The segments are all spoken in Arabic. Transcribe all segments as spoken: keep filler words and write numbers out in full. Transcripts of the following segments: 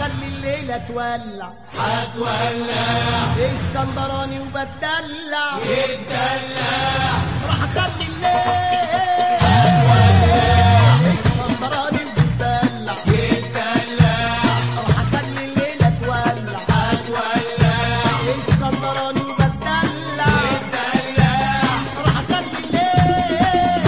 وهخلي الليلة تولع هتولع اسكندراني وبتدلع يتدلع راح اخلي الليل اسكندراني وبتدلع يتدلع راح اخلي الليلة تولع هتولع اسكندراني وبتدلع يتدلع راح اخلي الليل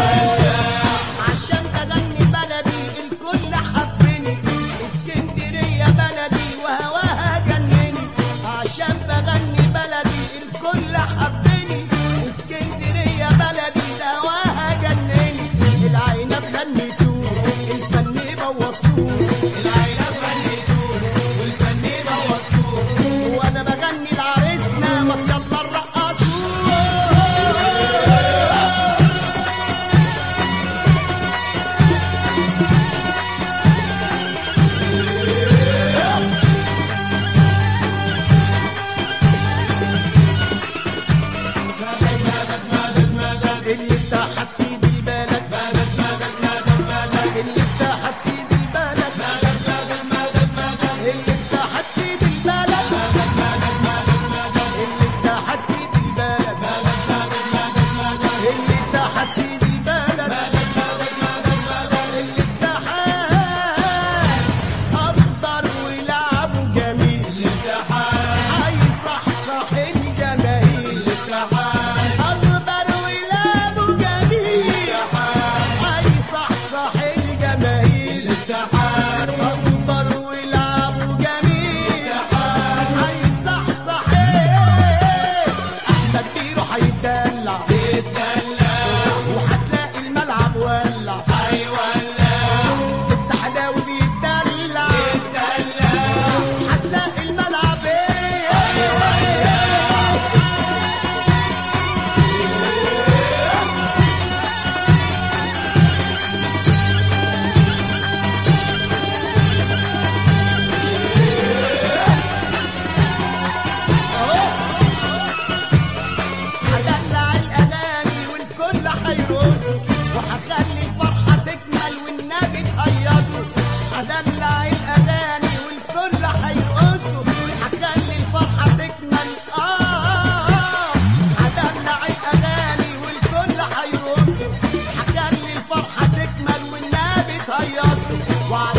عشان اغني بلدي الكل حبني اسكندرية بلدي وهواها جنني عشان بغني بلدي الكل حبني اسكندرية بلدي هواها جنني العنب غنيتوه الفن بوظتوه العنب غنيتوه والفن بوظتوه وانا بغني لعريسنا ما يلا نرقصوه اللي بتاعت سيد البلد مدد مدد مدد مدد اللي بتاعت سيد البلد مدد مدد مدد مدد اللي بتاعت سيد البلد مدد مدد مدد مدد اللي بتاعت سيد البلد مدد مدد مدد مدد اللي بتاعت سيد البلد مدد مدد مدد مدد اللي بتاعت اخضر ولعبه جميل الاتحاد هيصحصح الجماهير الاتحاد اخضر ولعبه جميل هيصحصح الجماهير الاتحاد اخضر ولعبه جميل هيصحصح احمد بيرو هيتدلع يتدلع وهتلاقي الملعب ولع هيولع التحداوي بيتدلع يتدلع هتلاقي الملعب ايه هدلع الاغاني والكل هيرقصوا وهخلي الفرحه تكمل والنبي تهيصوا هدلع الاغاني والكل هيرقصوا هخلي الفرحه تكمل اه هدلع الاغاني والكل هيرقصوا هخلي الفرحه تكمل والنبي تهيصوا